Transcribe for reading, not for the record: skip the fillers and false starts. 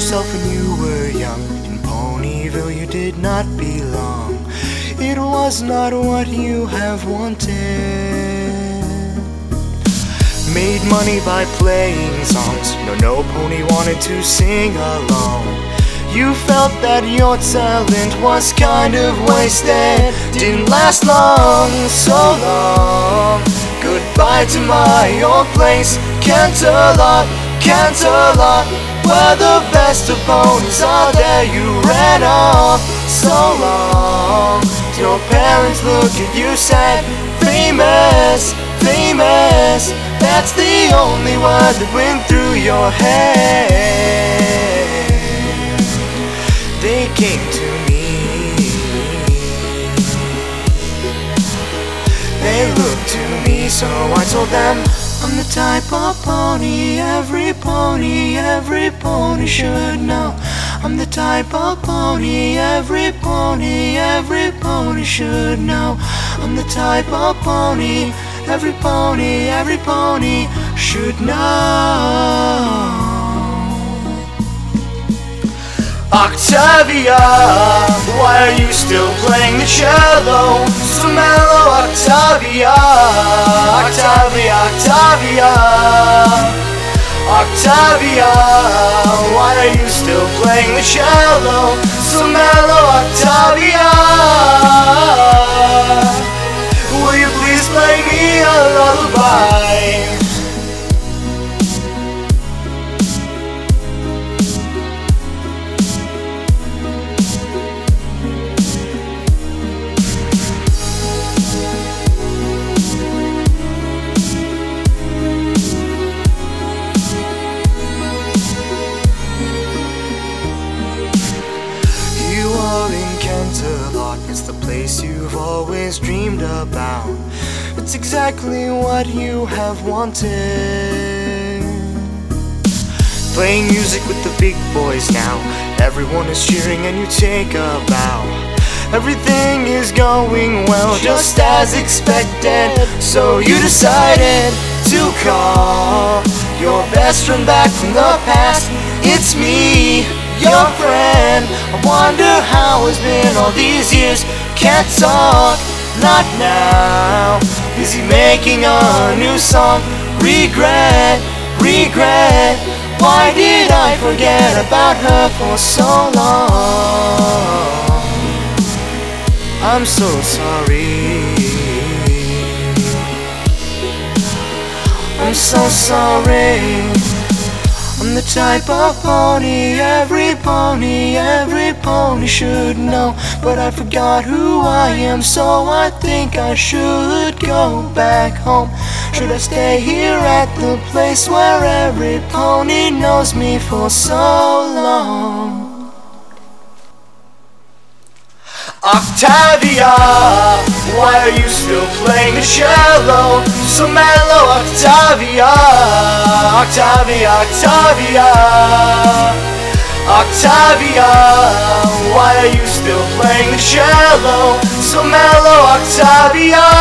yourself when you were young. In Ponyville you did not belong. It was not what you have wanted. Made money by playing songs. No pony wanted to sing along. You felt that your talent was kind of wasted. Didn't last long, so long. Goodbye to my old place, Canterlot, Canterlot, where the best of ponies are there. You ran off so long. Your parents look at you sad. Famous, famous, that's the only word that went through your head. They came to me, they looked to me, so I told them I'm the type of pony every pony should know. I'm the type of pony every pony should know. I'm the type of pony every pony should know. Octavia, why are you still playing the cello? So mellow, Octavia, Octavia, Octavia, Octavia, why are you still playing the cello? So mellow, Octavia, will you please play me a lullaby? It's the place you've always dreamed about. It's exactly what you have wanted. Playing music with the big boys now. Everyone is cheering and you take a bow. Everything is going well, just as expected. So you decided to call your best friend back from the past. It's me, your friend. I wonder how it's been all these years. Can't talk, not now. Busy making a new song. Regret, regret. Why did I forget about her for so long? I'm so sorry. I'm so sorry. I'm the type of pony every pony should know. But I forgot who I am, so I think I should go back home. Should I stay here at the place where every pony knows me for so long? Octavia, why are you still playing the cello? So mellow, Octavia, Octavia, Octavia, Octavia, why are you still playing the cello? So mellow, Octavia.